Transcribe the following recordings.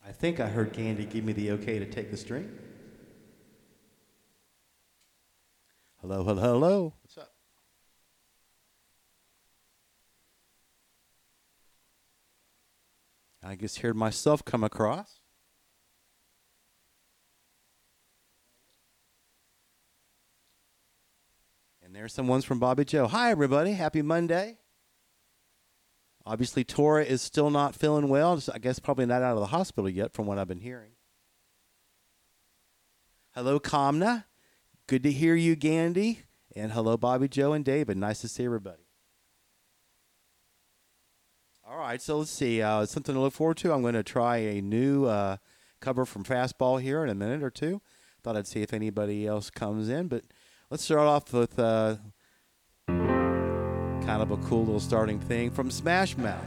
I think I heard Candy give me the okay to take the string. Hello, hello, hello. What's up? I just heard myself come across. And there's some ones from Bobby Joe. Hi, everybody. Happy Monday. Obviously, Tora is still not feeling well. I guess probably not out of the hospital yet from what I've been hearing. Hello, Kamna. Good to hear you, Gandhi. And hello, Bobby Joe and David. Nice to see everybody. All right, so let's see. Something to look forward to. I'm going to try a new cover from Fastball here in a minute or two. Thought I'd see if anybody else comes in. But let's start off with kind of a cool little starting thing from Smash Mouth.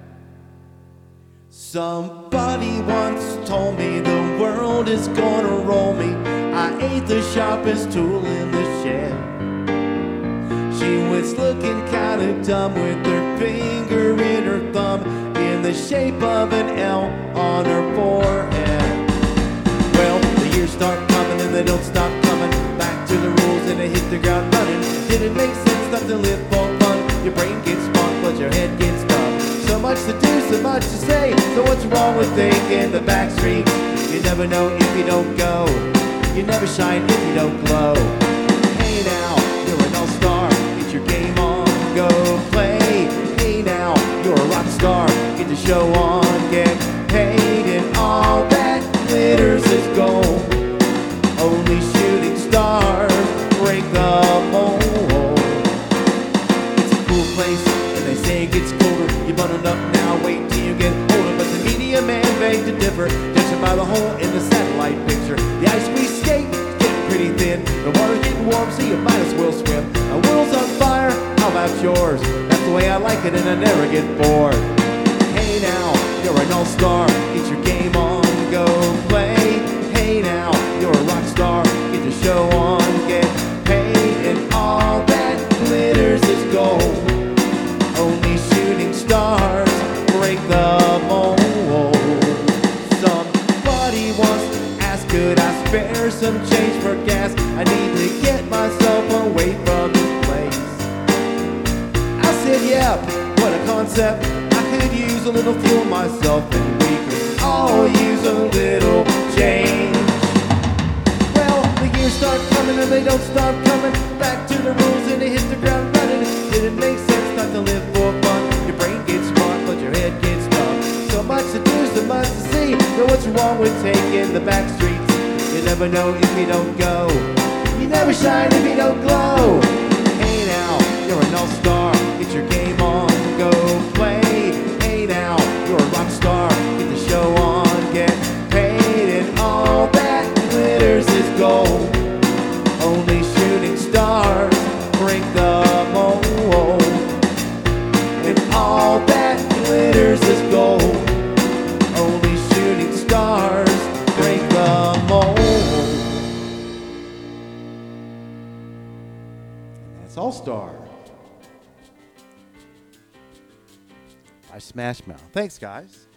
Somebody once told me the world is gonna roll me. I ain't the sharpest tool in the shed. She was looking kinda dumb with her finger in her thumb in the shape of an L on her forehead. Well, the years start coming and they don't stop coming. Back to the rules and they hit the ground running. Didn't make sense not to live for fun. Your brain gets smart but your head gets dumb. So much to do, so much to say. So what's wrong with thinking the back streets? You never know if you don't go. You never shine if you don't glow. Hey now, you're an all-star. Get your game on, go play. Hey now, you're a rock star. Get the show on, get paid. And all that glitters is gold. Only shooting stars break the mold. It's a cool place, and they say it gets colder. You buttoned up now, wait till you get older. But the media man begged to differ, judging by the hole in the satellite picture. The ice we skate is getting pretty thin. The water's getting warm, so you might as well swim. My world's on fire, how about yours? That's the way I like it, and I never get bored. Hey now, you're an all-star. Get your game on, go play. Hey now, you're a rock star. Get the show on, get paid. And all that glitters is gold. Only shooting stars break the mold. Somebody once asked, could I spare some change for gas? I need to get myself away from this place. I said, yeah, what a concept. I could use a little fuel myself, and we could all use a little change. Well, the years start coming and they don't stop coming. Back to the rules and they hit the ground running. Didn't make sense not to live for fun. Your brain gets smart but your head gets dumb. So much to do, so much to see. Know what's wrong with taking the back streets? You never know if you don't go. You never shine if you don't glow. Hey now, you're an all-star. Get your game on, go play. Hey now, you're a rock star. Get the show on, get paid. And all that glitters is gold. Only shooting stars break the mold. And all that glitters is gold. Only shooting stars break the mold. And that's All-Star by Smash Mouth. Thanks, guys.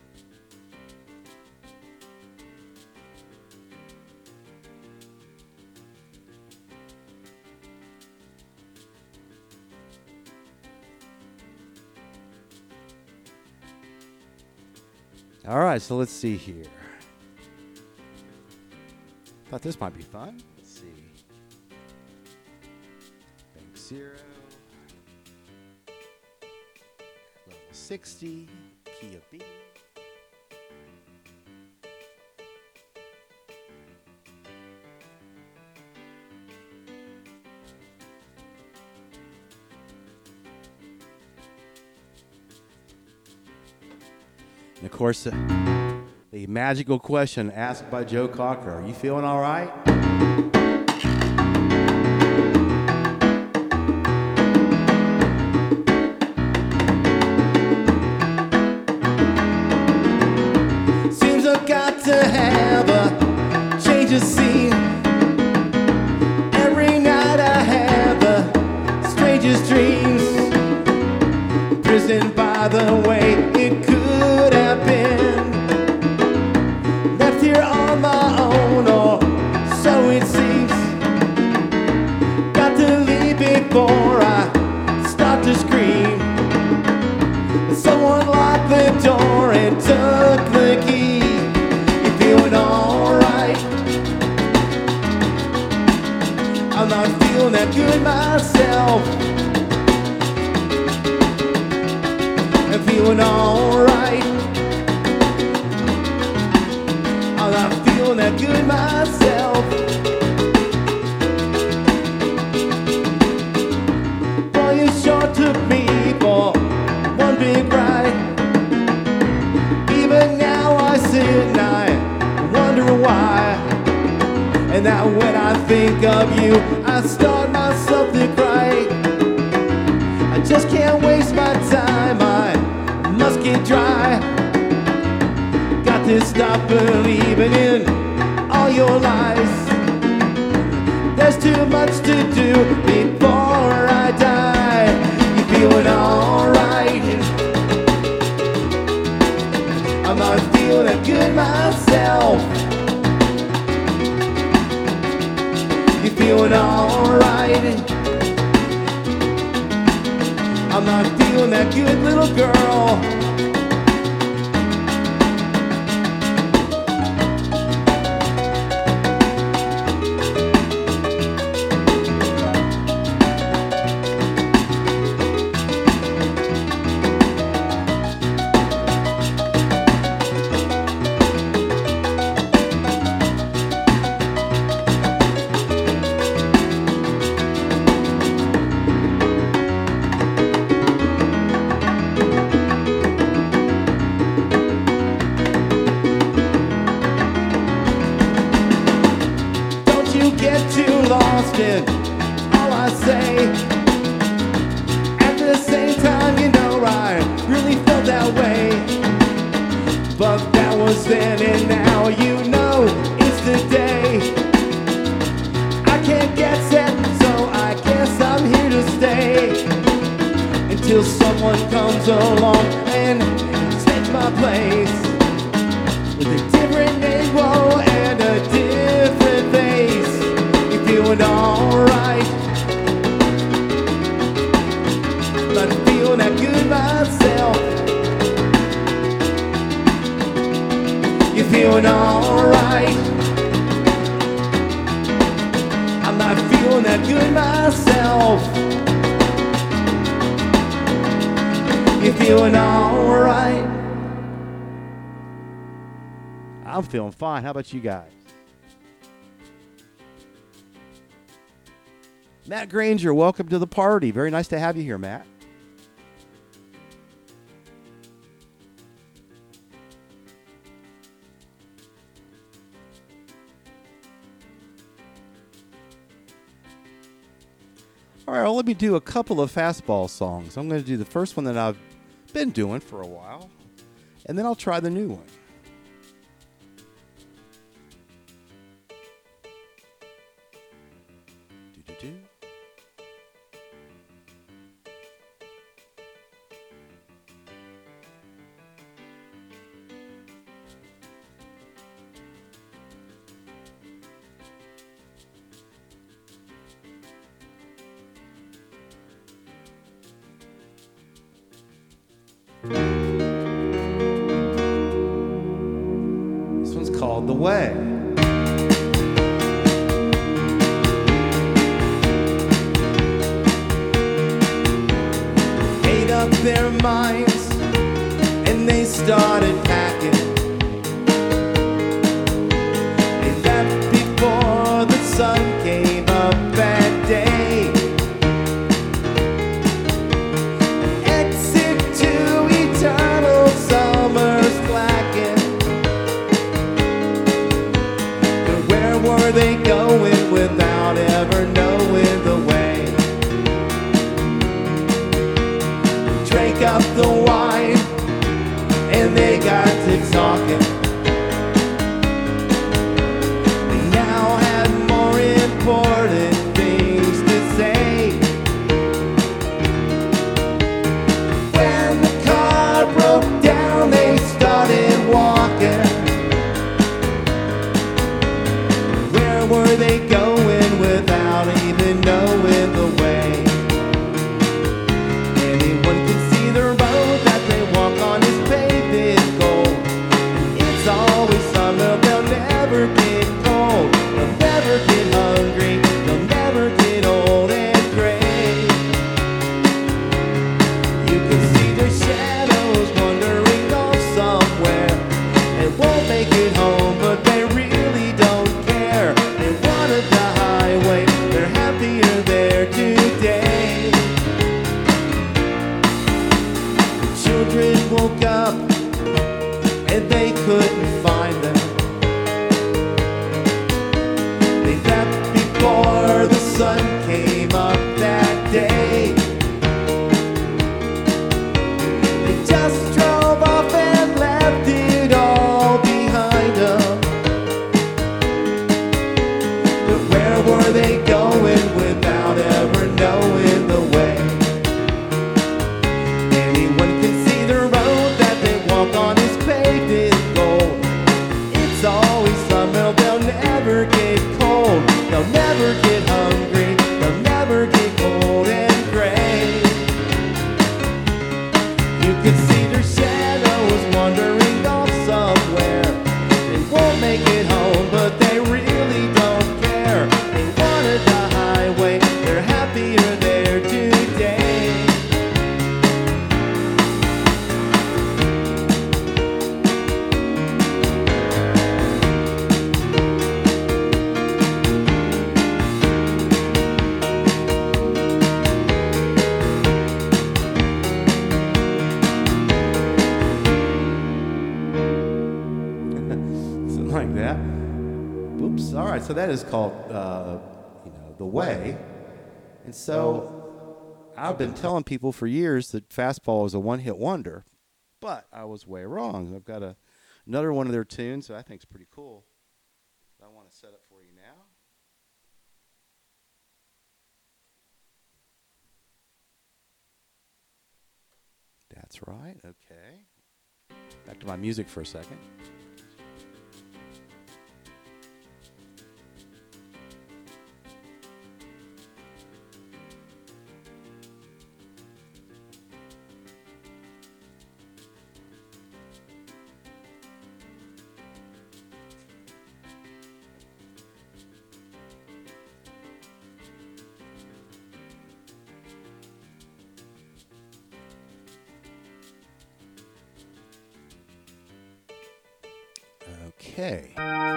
All right, so let's see here. Thought this might be fun. Let's see. Bank 0. Level 60. Key of B. And of course, the magical question asked by Joe Cocker. Are you feeling all right? Seems I've got to have a change of scene. Every night I have the strangest dreams. Imprisoned by the way it could have been. that good myself. I'm feeling alright. I'm not feeling that good myself. Well, you sure took me for one big ride. Even now I sit and I wonder why. And now when I think of you, I start myself to cry. I just can't waste my time, I must get dry. Got to stop believing in all your lies. There's too much to do before I die. You feeling alright? I'm not feeling that good myself. You feeling alright? I'm not feeling that good, little girl. Get too lost in all I say. At the same time, you know, I really felt that way. But that was then, and now you know it's today. I can't get set, so I guess I'm here to stay until someone comes along and takes my place with a different name, whoa, and a different face. Feeling alright, not feeling that good myself. You're feeling alright. I'm not feeling that good myself. You're feeling alright. I'm feeling fine. How about you guys? Matt Granger, welcome to the party. Very nice to have you here, Matt. All right, well, let me do a couple of fastball songs. I'm going to do the first one that I've been doing for a while, and then I'll try the new one. Do-do-do. This one's called The Way. Made up their minds and they started packing. They left before the sun came up that day. Were they going without ever knowing the way? Drank up the wine and they got to talking. They now had more important things to say. When the car broke down, they started walking. Were they going without even knowing the way? Anyone can see the road that they walk on is paved in gold. It's always summer, they'll never get cold. They'll never get hungry, they'll never get old. make it home, but they really don't care. They wanted the highway, they're happier there today. The children woke up and they couldn't find them. They left before the sun came up that day. They just drove off and left it all behind them. But where were they going without ever knowing the way? Anyone can see the road that they walk on is paved in gold. It's always summer, they'll never get cold. They'll never get hungry, they'll never get cold and gray. You can see their shadows wandering off somewhere. They won't make it home, but they really don't care. They wanted the highway, they're happier there today. Something like that. Oops. All right. So that is called, The Way. And so I've been telling people for years that Fastball is a one-hit wonder, but I was way wrong. I've got another one of their tunes that I think is pretty cool. I want to set up for you now. That's right. Okay. Back to my music for a second. Okay.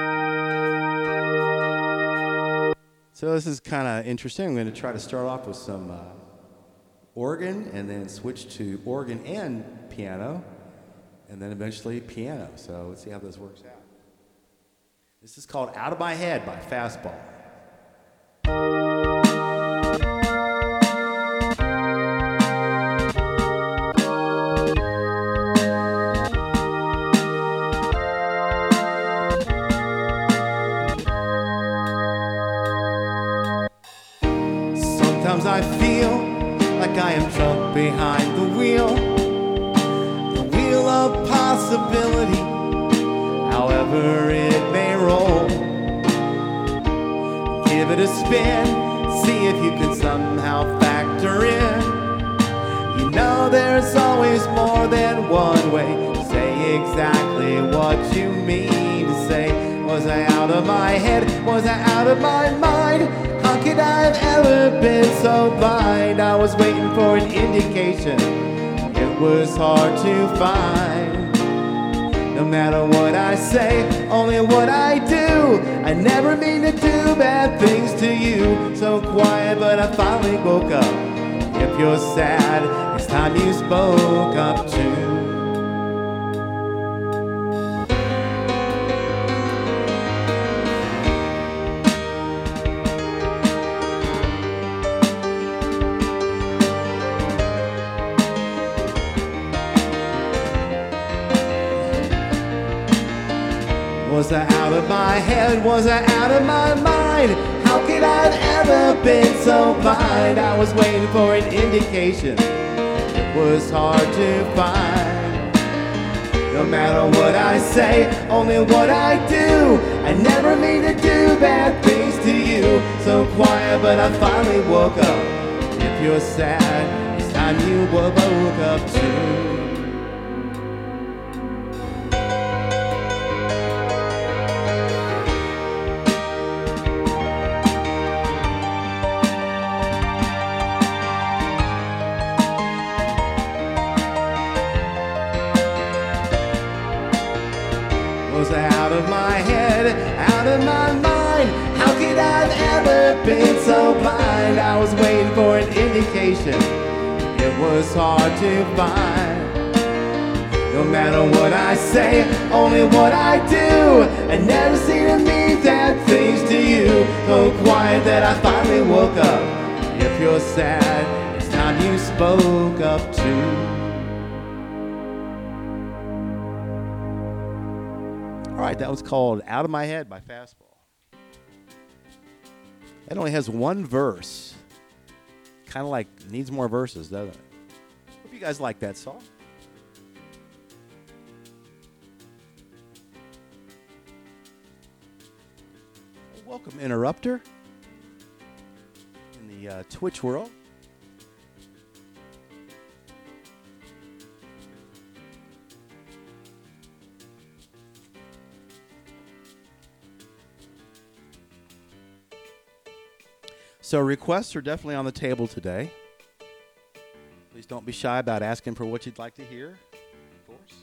So this is kind of interesting. I'm going to try to start off with some organ and then switch to organ and piano and then eventually piano. So let's see how this works out. This is called Out of My Head by Fastball. Sometimes I feel like I am drunk behind the wheel of possibility, however it may roll. Give it a spin, see if you can somehow factor in. You know there's always more than one way to say exactly what you mean to say. Was I out of my head? Was I out of my mind? How could I have ever been so blind? I was waiting for an indication. It was hard to find. No matter what I say, only what I do. I never mean to do bad things to you. So quiet, but I finally woke up. If you're sad, it's time you spoke up too. Was I out of my head? Was I out of my mind? How could I have ever been so blind? I was waiting for an indication. It was hard to find. No matter what I say, only what I do. I never mean to do bad things to you. So quiet, but I finally woke up. If you're sad, it's time you woke up too. Was I out of my head, out of my mind. How could I have ever been so blind? I was waiting for an indication, it was hard to find. No matter what I say, only what I do, and never seem to mean that things to you. So quiet that I finally woke up. If you're sad, it's time you spoke up too. All right, that was called Out of My Head by Fastball. It only has one verse. Kind of like needs more verses, doesn't it? Hope you guys like that song. Welcome, Interrupter, in the Twitch world. So requests are definitely on the table today. Please don't be shy about asking for what you'd like to hear, of course.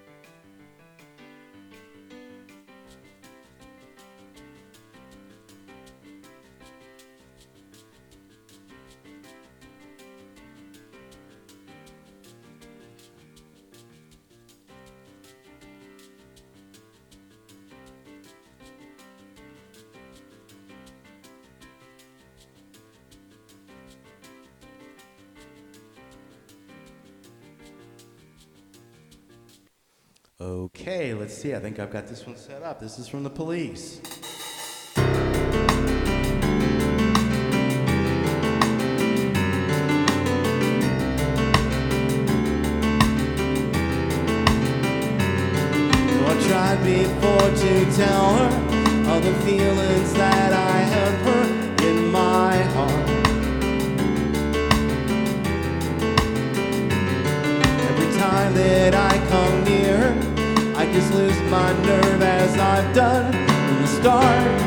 Okay, let's see. I think I've got this one set up. This is from The Police. I tried before to tell her all the feelings that I have hurt in my heart. Every time that I come near her, I just lose my nerve as I've done from the start.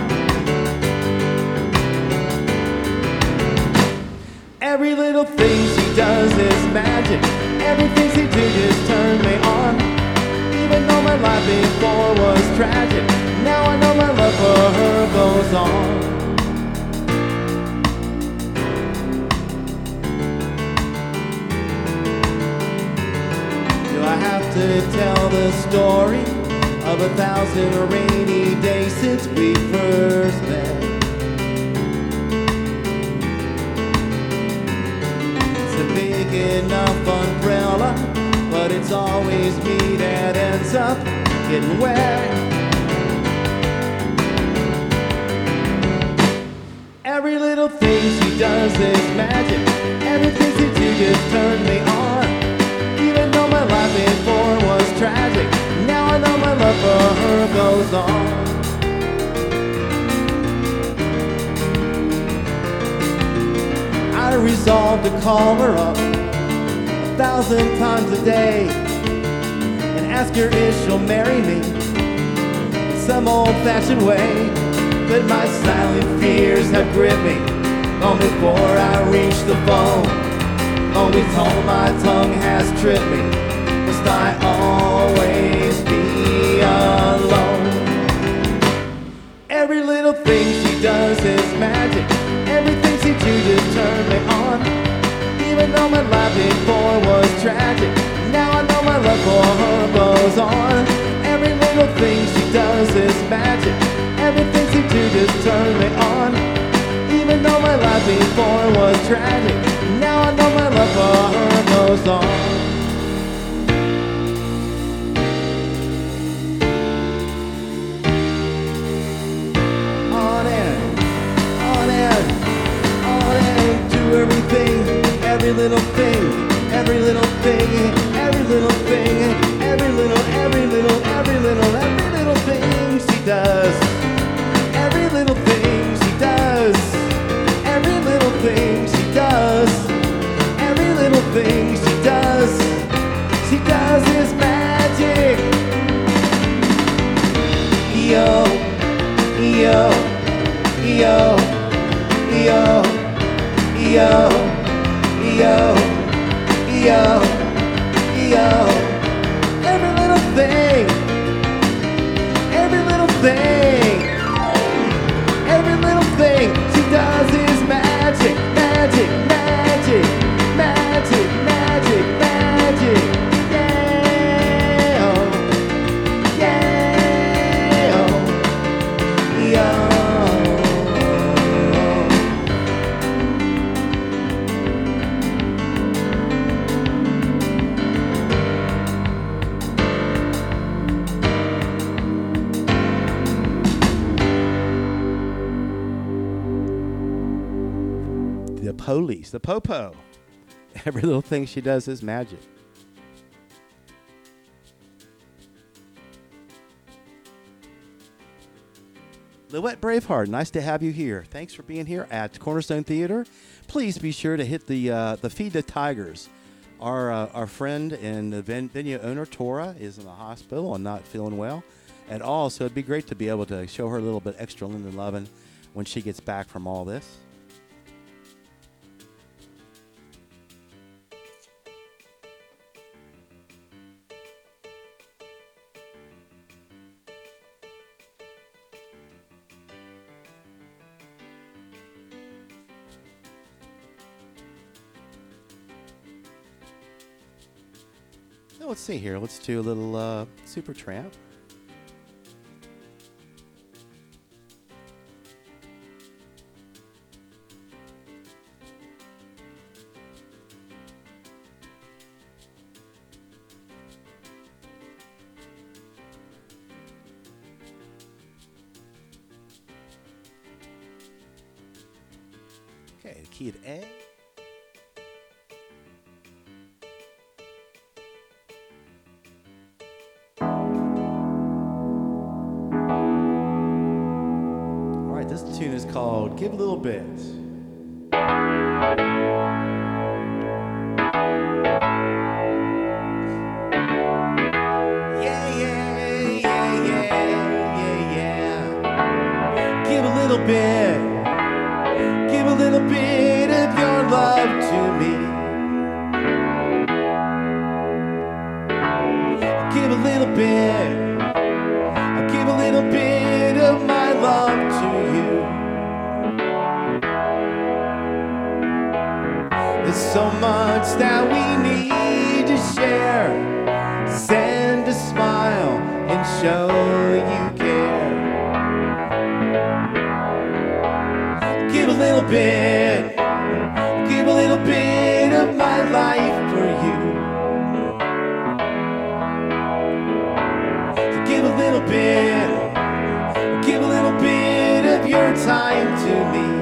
Every little thing she does is magic. Everything she do just turn me on. Even though my life before was tragic, now I know my love for her goes on. I have to tell the story of 1,000 rainy days since we first met. It's a big enough umbrella, but it's always me that ends up getting wet. Every little thing she does is magic. Everything she do just turn me on. Even though my life before was tragic, now I know my love for her goes on. I resolved to call her up 1,000 times a day and ask her if she'll marry me in some old-fashioned way. But my silent fears have gripped me long before I reach the phone. Always told my tongue has tripped me. Must I always be alone? Every little thing she does is magic. Everything she do just turn me on. Even though my life before was tragic, now I know my love for her goes on. Every little thing she does is magic. Everything she do just turn me on. Even though my life before was tragic, now I know my love for her goes on. On and, on and, on and, do everything, every little thing, every little thing, every little thing, every little thing she does. Every little thing she does. Every little thing she does. Every little thing she does is magic. Yo, yo, yo, yo, yo, yo, yo, yo. Every little thing, every little thing. Every little thing she does is magic, magic, magic, magic, magic, magic. Yeah, oh, yeah, oh, yeah. The Police, the Popo. Every little thing she does is magic. Louette Braveheart, nice to have you here. Thanks for being here at Cornerstone Theater. Please be sure to hit the Feed the Tigers. Our friend and the venue owner, Tora, is in the hospital and not feeling well at all, so it'd be great to be able to show her a little bit extra Linden loving when she gets back from all this. So let's see here. Let's do a little Supertramp. Okay, the key at A. This tune is called Give a Little Bit. Yeah, yeah, yeah, yeah, yeah, yeah. Give a little bit. Give a little bit of your love to me. Give a little bit. Give a little bit of my love to you. There's so much that we need to share. Send a smile and show you care. Give a little bit. Give a little bit of my life for you. So give a little bit. Give a little bit of your time to me.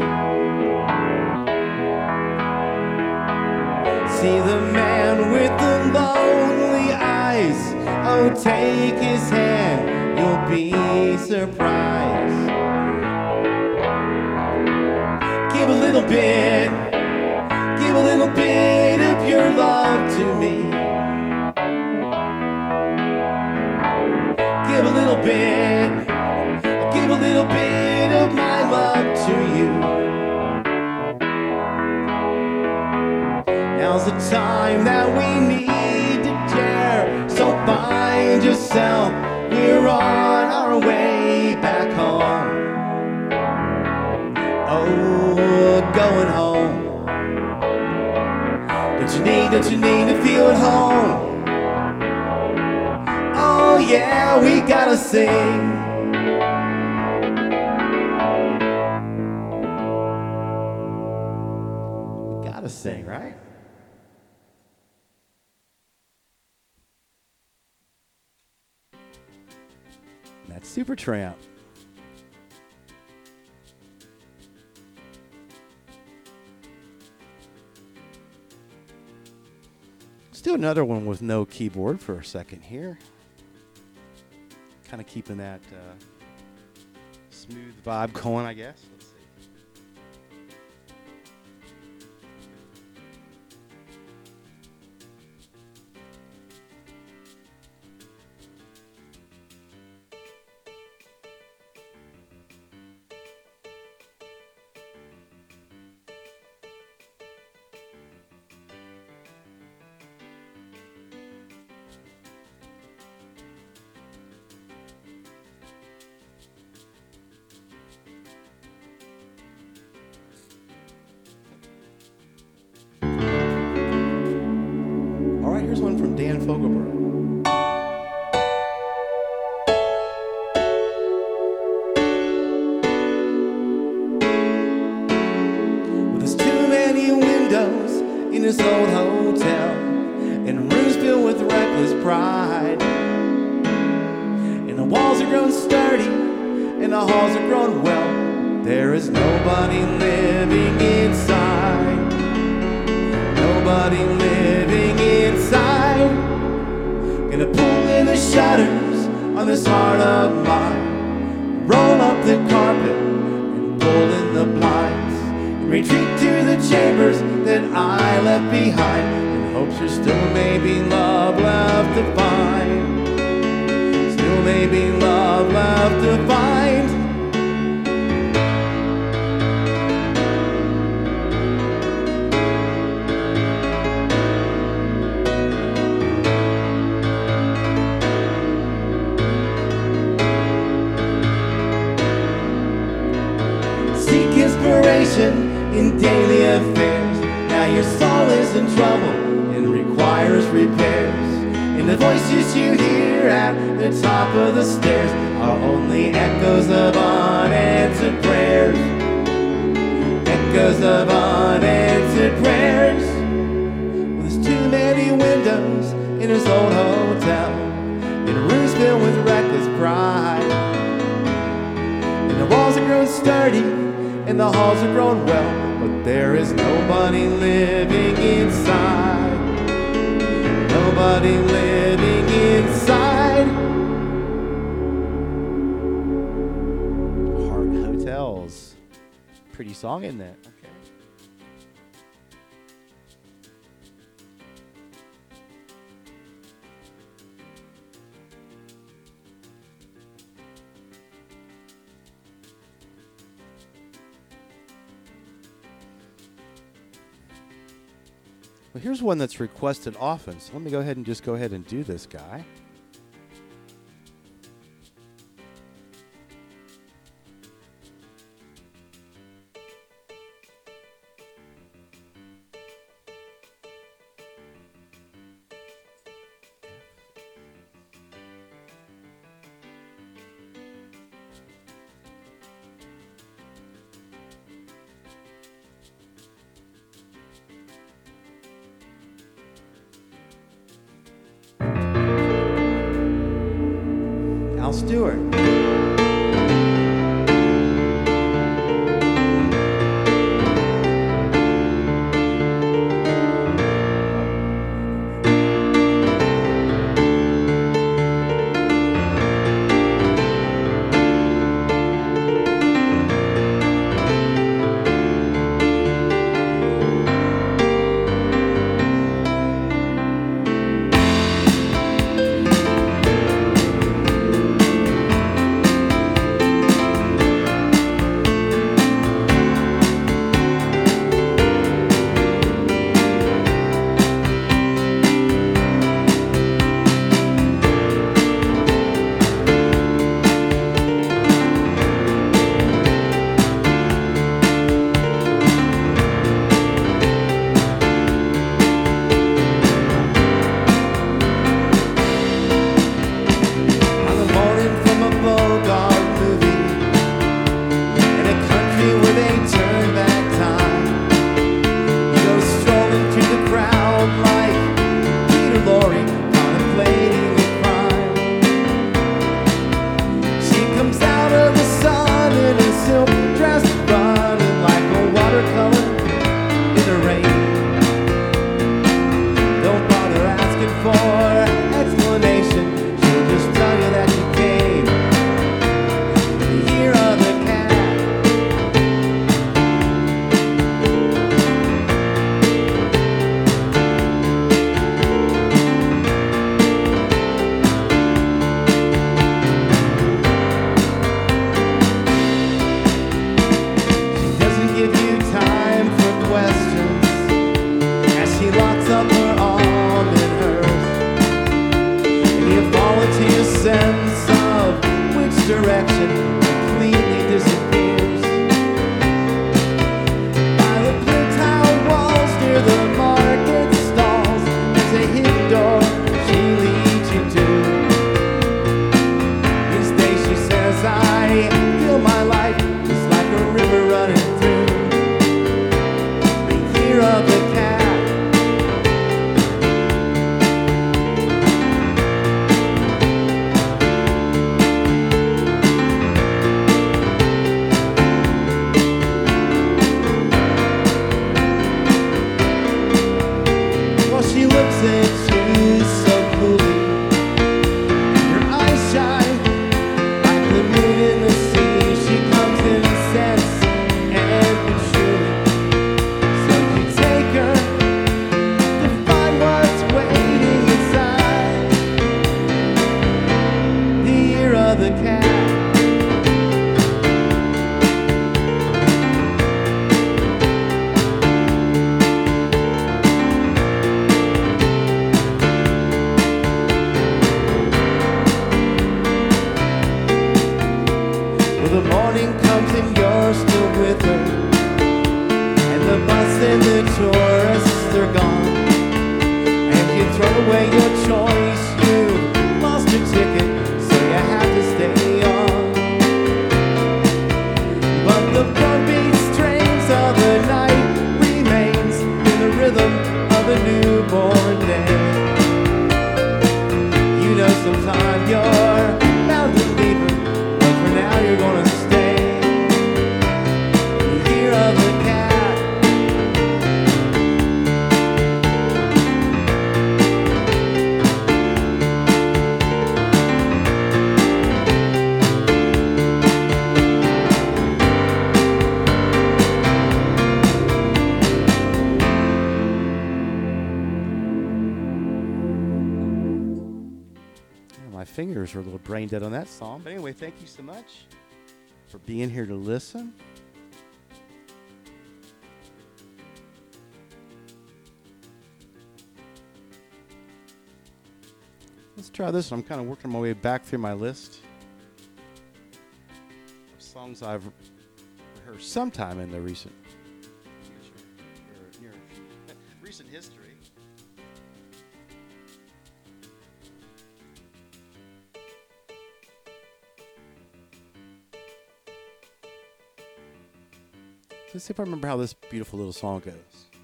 See the man with the lonely eyes. Oh, take his hand, you'll be surprised. Give a little bit. Give a little bit of your love to me. Give a little bit. Give a little bit of my love to you. Now's the time that we need to dare. So find yourself, we're on our way back home. Oh, going home. Don't you need to feel at home? Oh yeah, we gotta sing. To sing, right? That's Supertramp. Let's do another one with no keyboard for a second here. Kind of keeping that smooth vibe going, I guess. Let's see. in his old hotel, and rooms filled with reckless pride. And the walls are grown sturdy, and the halls are grown well. There is nobody living inside. Nobody living inside. Gonna pull in the shutters on this heart of mine. Roll up the carpet and pull in the blinds. And retreat to the chambers that I left behind. In hopes there's still maybe love left to find. Still maybe love left to find. In daily affairs, now your soul is in trouble and requires repairs. And the voices you hear at the top of the stairs are only echoes of unanswered prayers. Echoes of unanswered prayers. Well, there's too many windows in his old hotel, and rooms filled with reckless pride. And the walls are grown sturdy, and the halls are grown well, but there is nobody living inside. Nobody living inside. Heart Hotels. Pretty song, isn't it? Okay. Well, here's one that's requested often, so let me go ahead and do this guy. Al Stewart. of the cat. the morning comes and you're still with her, and the bus and the tourists are gone, and you throw away your choice, you lost your ticket, so you have to stay on. But the drumbeat strains of the night remains in the rhythm of a newborn day. You know sometime you're bound to leave her, but for now you're gonna stay. The year of the cat. My fingers are a little brain dead on that song. But anyway, thank you so much for being here to listen. Let's try this one. I'm kind of working my way back through my list of songs I've rehearsed sometime in the recent future, or recent history. Let's see if I remember how this beautiful little song goes.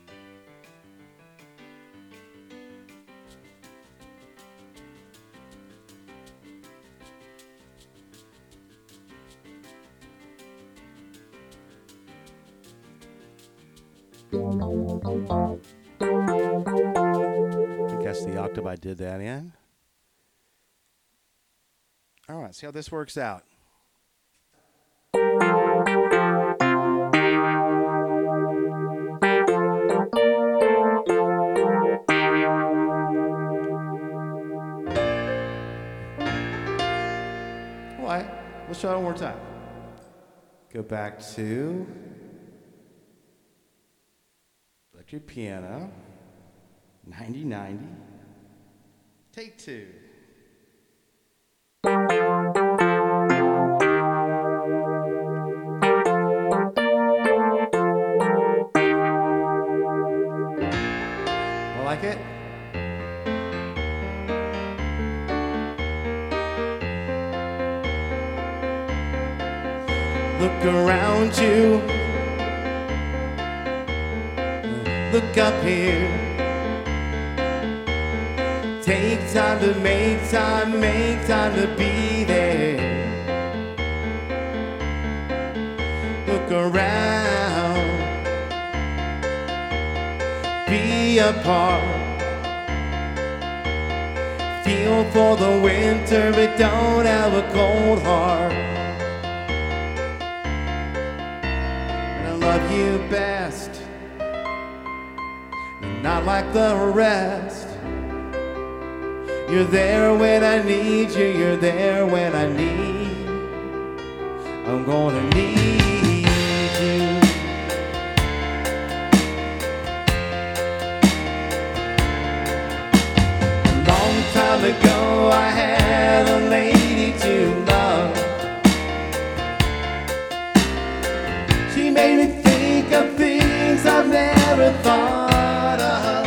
I think that's the octave I did that in. All right, see how this works out. Let's try it one more time. Go back to electric piano, 90-90. Take two. Like it? Look around you, look up here. Take time to make time to be there. Look around, be a part. Feel for the winter, but don't have a cold heart. Love you best, not like the rest. You're there when I need you, you're there when I need. I'm gonna need you. A long time ago I had a lady to love. She made me think of things I've never thought of.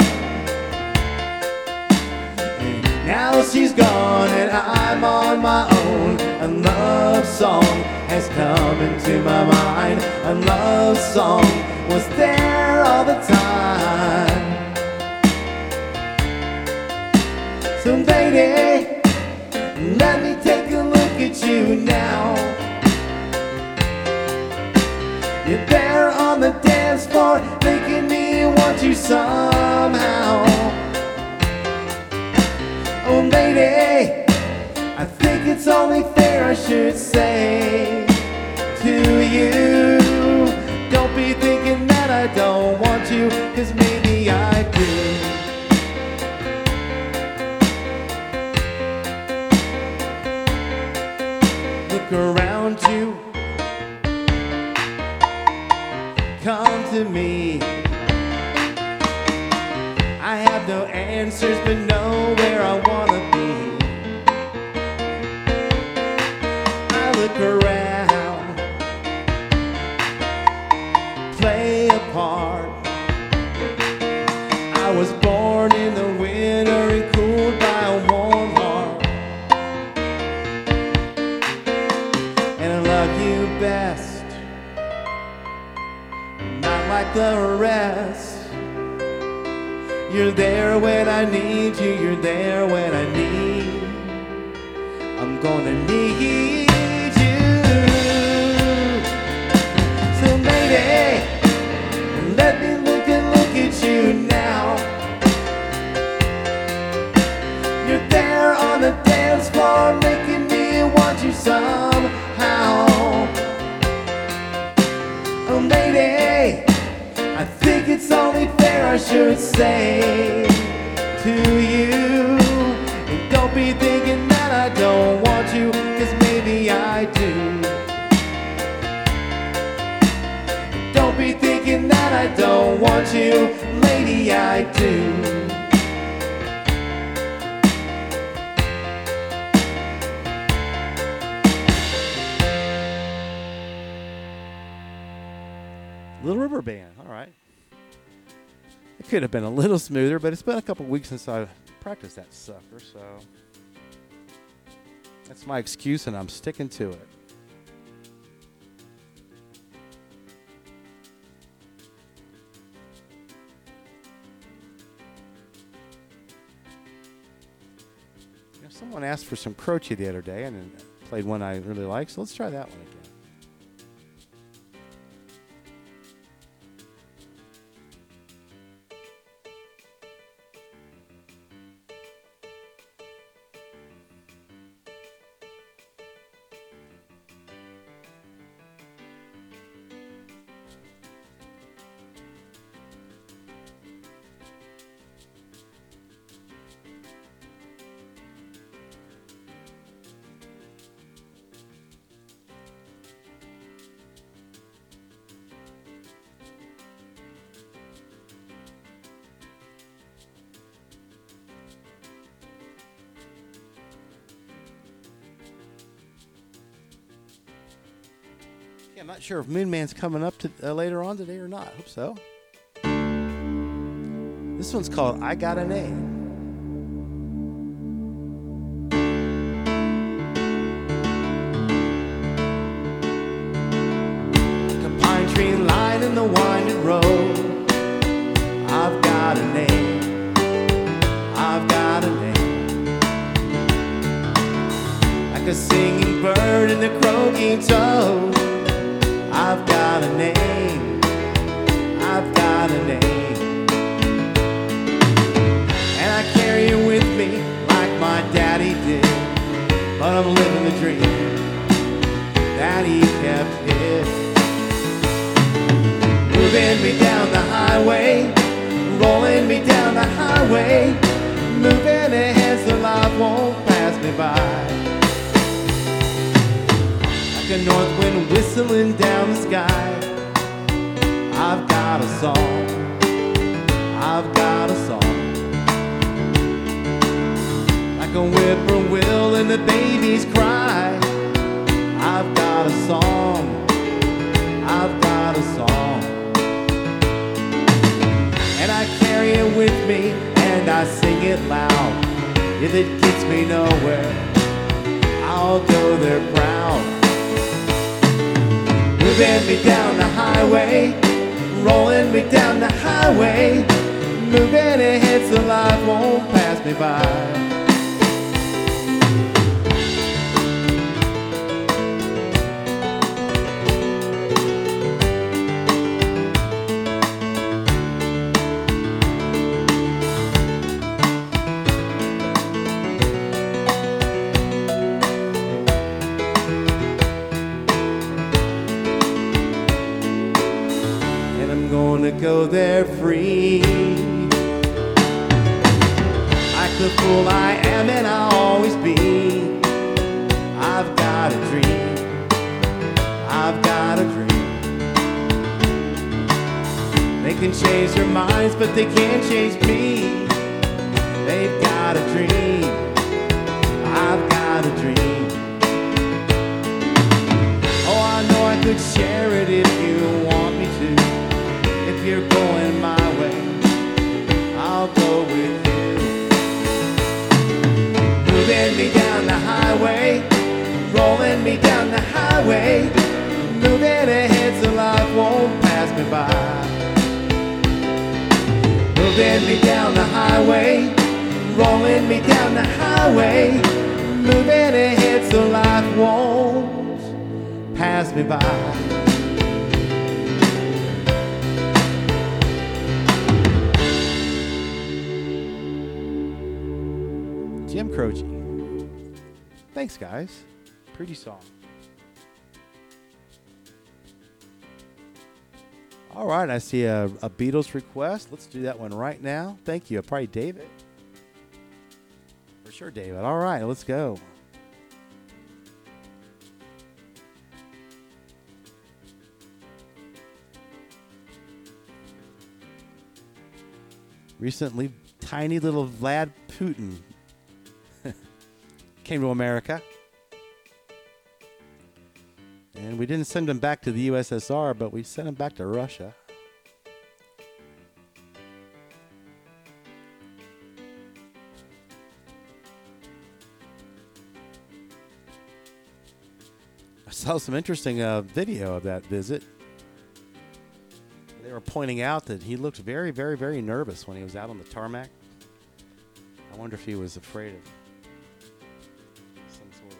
And now she's gone and I'm on my own. A love song has come into my mind. A love song was there all the time. So lady, let me take a look at you now. You're there on the dance floor, making me want you somehow. Oh lady, I think it's only fair I should say to you, don't be thinking that I don't want you, 'cause maybe I do. Look around you, come to me. I have no answers, but know where I wanna be. I look around, you best, not like the rest. You're there when I need you, you're there when I need. I'm gonna need you. So lady, let me look at you now. You're there on the dance floor, making me want you somehow. Oh lady, I think it's only fair I should say to you, and don't be thinking that I don't want you, 'cause maybe I do. Don't be thinking that I don't want you, lady, I do. Little River Band, all right. It could have been a little smoother, but it's been a couple weeks since I practiced that sucker, so that's my excuse, and I'm sticking to it. You know, someone asked for some Croce the other day, and then played one I really like, so let's try that one again. I'm not sure if Moon Man's coming up to later on today or not. Hope so. This one's called I Got a Name. Like a pine tree lying in the winding road. I've got a name. I've got a name. Like a singing bird and a croaking toad. I've got a name, I've got a name. And I carry it with me like my daddy did. But I'm living the dream that he kept hid. Moving me down the highway, rolling me down the highway, moving ahead so life won't pass me by. A north wind whistling down the sky. I've got a song, I've got a song. Like a whippoorwill and the babies cry. I've got a song, I've got a song. And I carry it with me and I sing it loud. If it gets me nowhere, I'll go there proud. Moving me down the highway, rolling me down the highway, moving ahead so life won't pass me by. Go there free. Like the fool I am and I'll always be. I've got a dream, I've got a dream. They can change their minds but they can't change me. They've got a dream, I've got a dream. Oh, I know I could share it if you want me to. If you're going my way, I'll go with you. Moving me down the highway, rolling me down the highway, me by. Moving me down the highway, rolling me down the highway, moving ahead so life won't pass me by. Jim Croce. Thanks, guys. Pretty song. All right, I see a Beatles request. Let's do that one right now. Thank you. Probably David. For sure, David. All right, let's go. Recently, tiny little Vlad Putin came to America. And we didn't send him back to the USSR, but we sent him back to Russia. I saw some interesting video of that visit. They were pointing out that he looked very, very, very nervous when he was out on the tarmac. I wonder if he was afraid of some sort of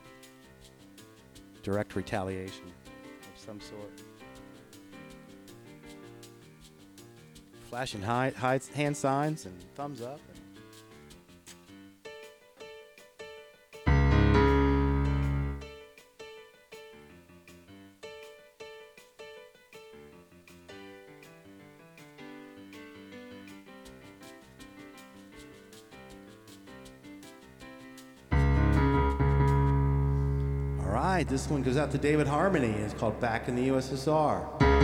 direct retaliation of some sort. Flashing hand signs and thumbs up. This one goes out to David Harmony. It's called Back in the USSR.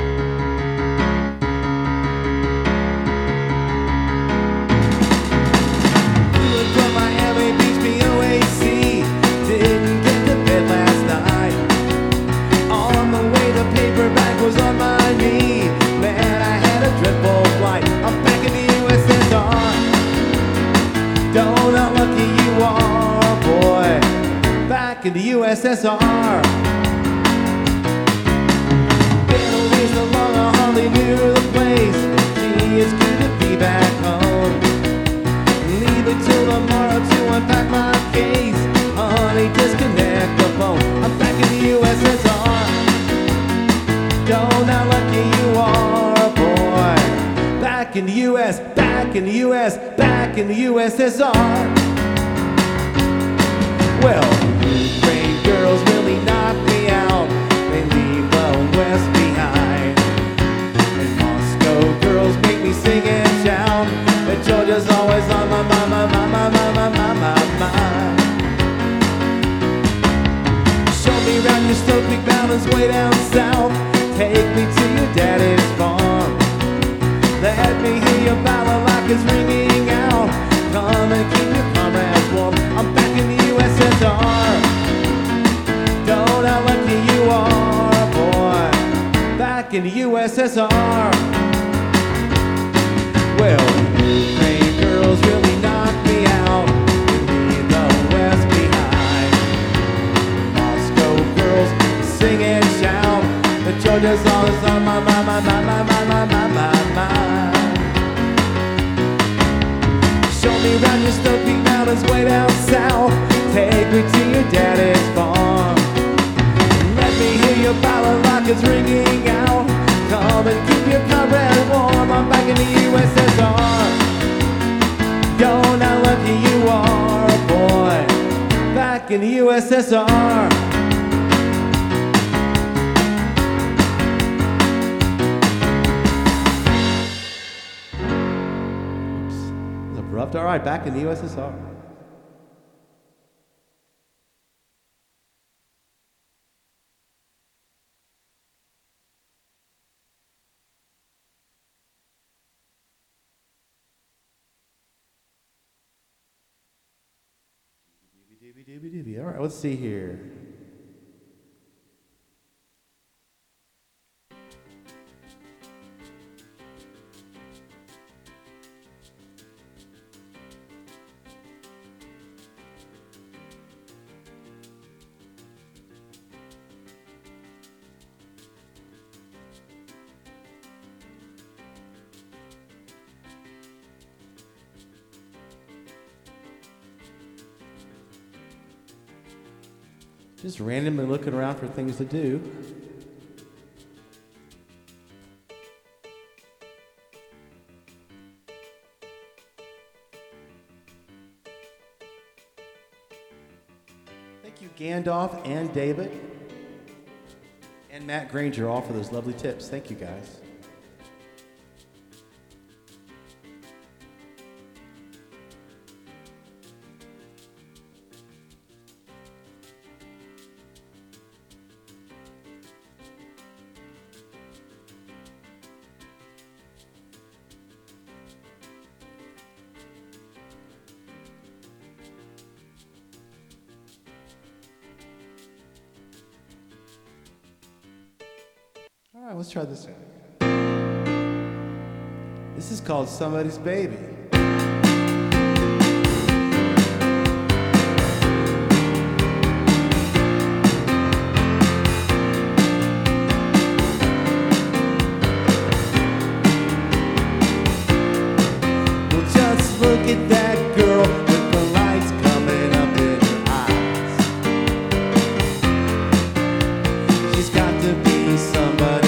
From Miami Beach, BOAC. Didn't get to bed last night. On the way, the paper bag was on my knee. Man, I had a dreadful flight. I'm back in the USSR. Don't know how lucky you are, boy. Back in the USSR. Been a ways so long, I hardly knew the place. Gee, it's good to be back home. Leave it till tomorrow to unpack my case. Honey, disconnect the phone. I'm back in the USSR. Don't know how lucky you are, boy. Back in the US, back in the US, back in the USSR. Well, Ukraine girls really knock me out. They leave the West behind. And Moscow girls make me sing and shout. But Georgia's always on my mind. Show me around your Snow Creek Mountains way down south. Take me to your daddy's farm. Let me hear your balalaikas ringing out. Come and keep your comrades warm. I'm back in the USSR. Don't know how lucky you are, boy. Back in the USSR. Well, Ukraine girls really knock me out. Leave the West behind. Moscow girls sing and shout. But Georgia's always on my mind. Show me around your Snow Creek Mountains way down south. Take me to your daddy's farm. Let me hear your balalaikas ringing out. Come and keep your comrade warm. I'm back in the USSR. Don't know how lucky you are, boy. Back in the USSR. All right, back in the USSR. All right, let's see here. Just randomly looking around for things to do. Thank you, Gandalf and David and Matt Granger, all for those lovely tips. Thank you, guys. All right, let's try this out. This is called Somebody's Baby. Well, just look at that girl with the lights coming up in her eyes. She's got to be somebody.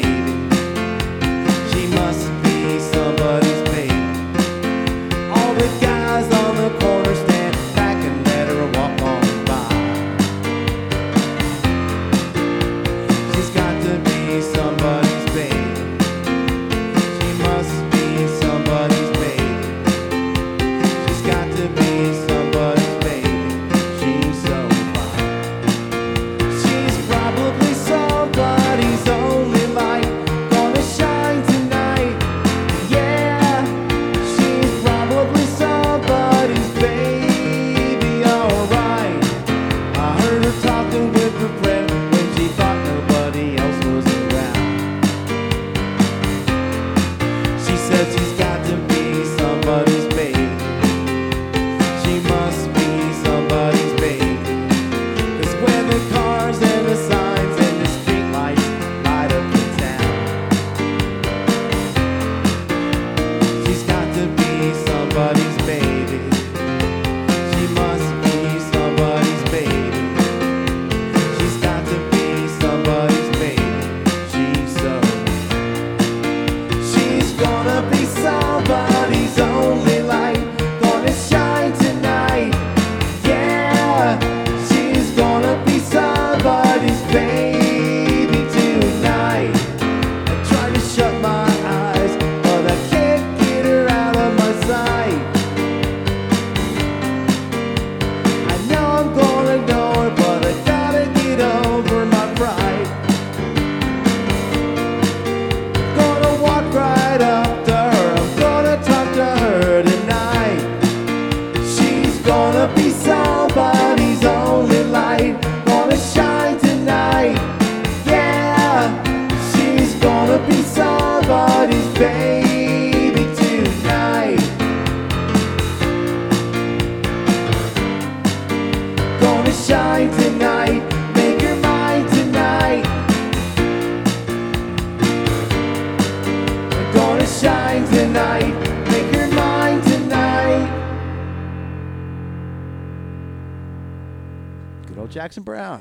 Jackson Browne.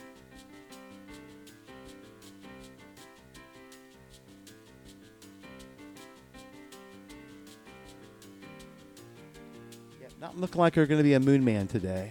Yeah, not looking like we're going to be a moon man today.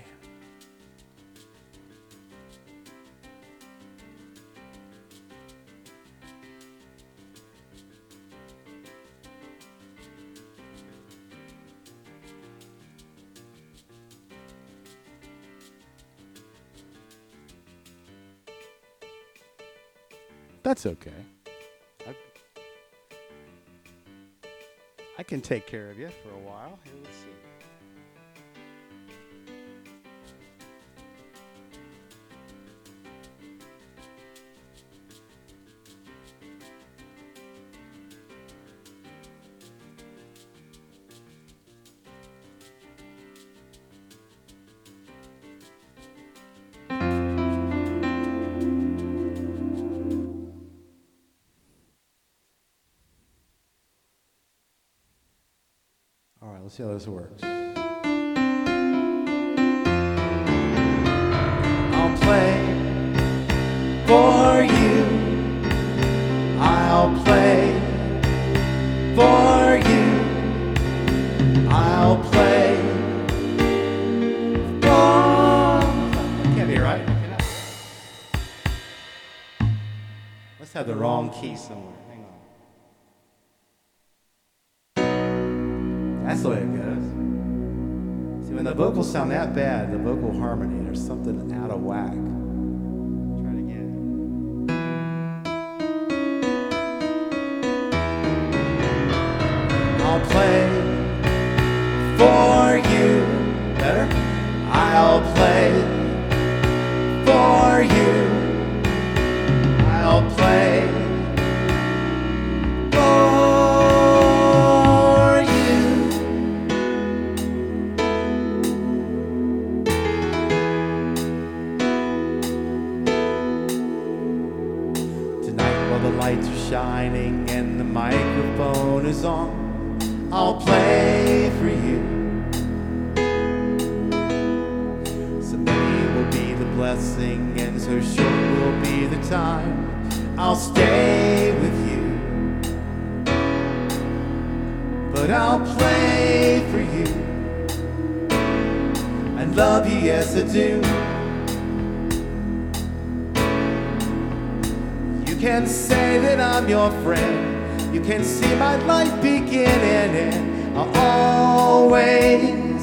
That's okay. I can take care of you for a while. Here, let's see. All right, let's see how this works. I'll play For you, I'll play. For you, I'll play. Can't be right. Let's have the wrong key somewhere. Hang on. That's the way it goes. See, when the vocals sound that bad, the vocal harmony, there's something out of whack. Try it again. I'll play for you. Better? I'll play for you. I'll play for you. Tonight while the lights are shining and the microphone is on, I'll play for you. So many will be the blessing and so short will be the time I'll stay with you. But I'll play for you and love you, yes I do. You can say that I'm your friend. You can see my life beginning, and I'll always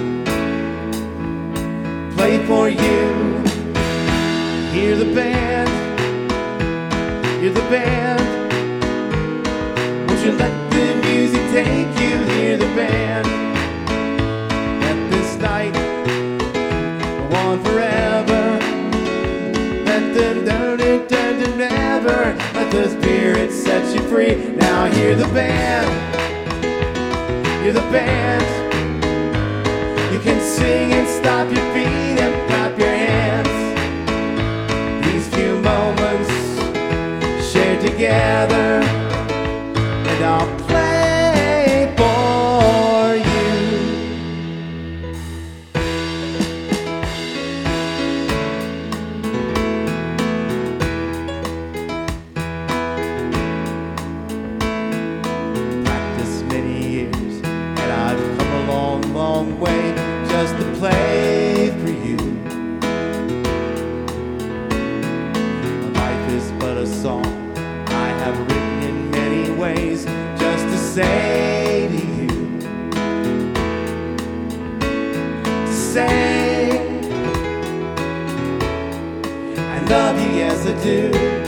play for you. Hear the band, hear the band. Won't you let the music take you? Hear the band. Let this night go on forever. Let them never. Let the Spirit set you free. Now hear the band, hear the band. You can sing and stop your feet and clap your hands. These few moments shared together, and I'll play for you. Practiced many years, and I've come a long, long way just to play for you. My life is but a song I have written in many ways just to say to you. To say I love you, yes I do.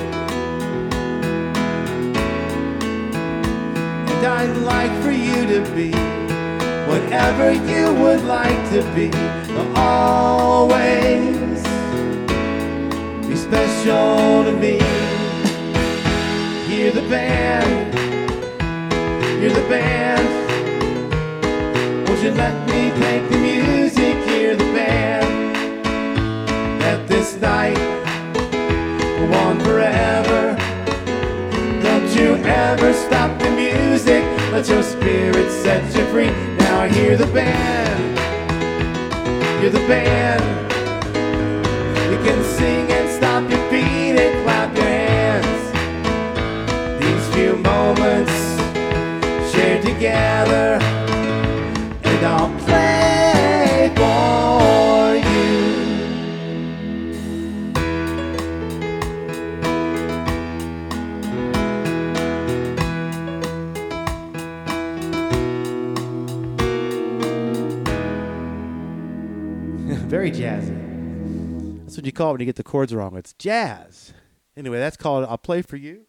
And I'd like for you to be whatever you would like to be, but always be special to me. Hear the band, hear the band. Won't you let me take the music? Hear the band. Let this night go on forever. Don't you ever stop the music. Let your spirit set you free. Now hear the band, hear the band. You can sing and stop your feet and clap your hands. These few moments shared together, and I'll play for you. Very jazzy. That's what you call it when you get the chords wrong. It's jazz. Anyway, that's called I'll Play For You.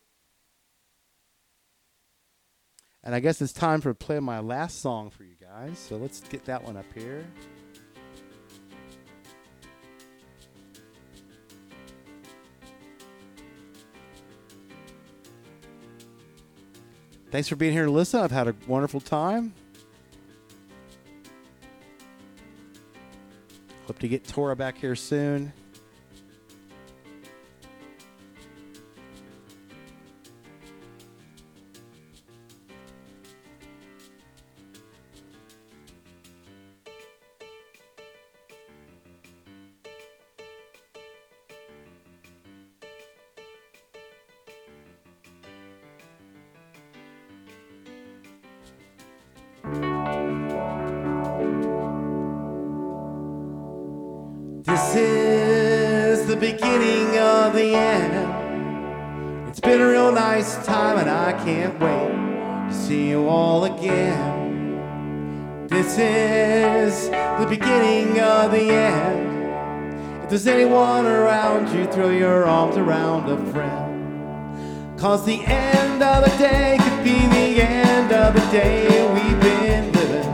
And I guess it's time for play my last song for you guys. So let's get that one up here. Thanks for being here to listen. I've had a wonderful time. Hope to get Tora back here soon. beginning of the end. It's been a real nice time and I can't wait to see you all again. This is the beginning of the end. If there's anyone around you, throw your arms around a friend. 'Cause the end of the day could be the end of the day we've been living.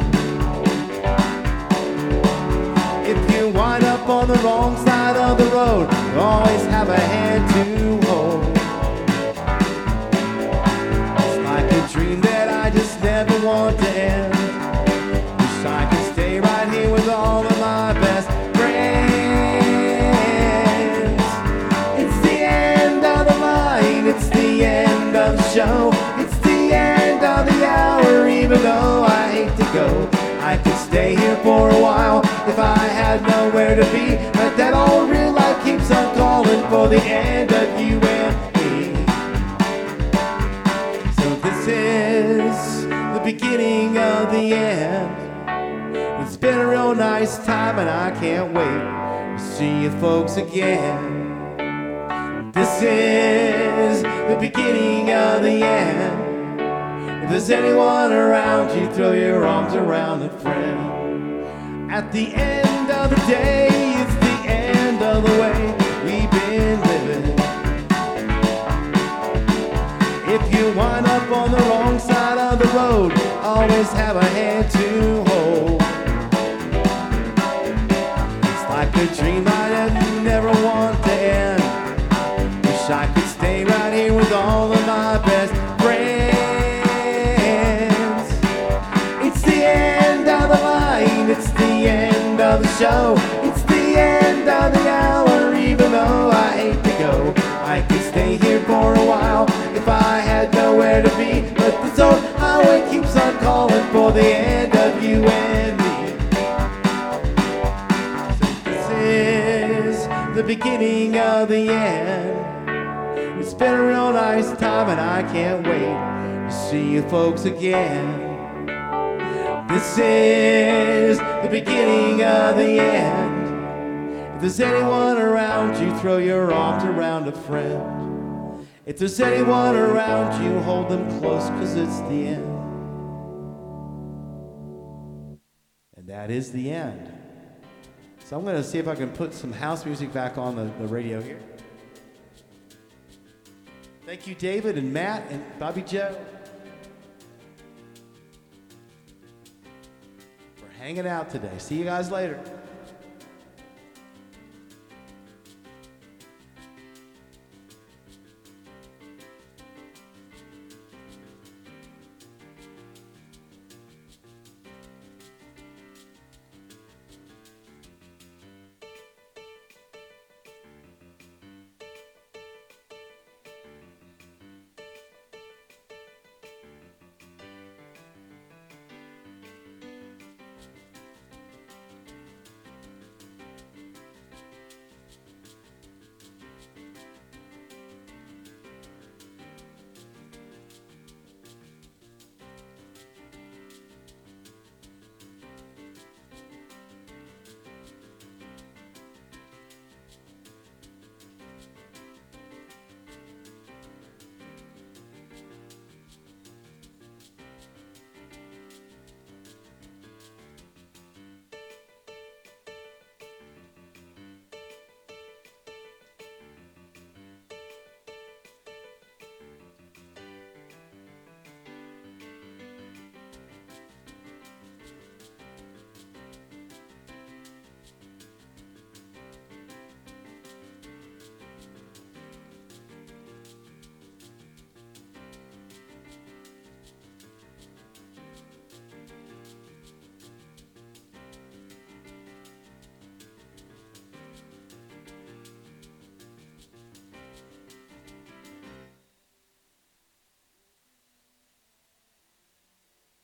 If you wind up on the wrong side of the road, you always have a hand to hold. It's like a dream that I just never want to end. Wish I could stay right here with all of my best friends. It's the end of the line, it's the end of the show. It's the end of the hour, even though I hate to go. I could stay here for a while if I had nowhere to be, but that old real life keeps on calling for the end of you and me. So this is the beginning of the end. It's been a real nice time and I can't wait to see you folks again. This is the beginning of the end. If there's anyone around you, throw your arms around a friend. At the end of the day, it's the end of the way we've been living. If you wind up on the wrong side of the road, always have a hand to hold. It's like a dream I never want to end. Wish I could stay right here with all of my best friends. It's the end of the line, it's the end of the show. It's the end of the hour, even though I hate to go. I could stay here for a while if I had nowhere to be, but this old highway keeps on calling for the end of you and me. So this is the beginning of the end. It's been a real nice time and I can't wait to see you folks again. This is the beginning of the end. If there's anyone around you, throw your arms around a friend. If there's anyone around you, hold them close, 'cause it's the end. And that is the end. So I'm going to see if I can put some house music back on the radio here. Thank you, David and Matt and Bobby Joe, for hanging out today. See you guys later.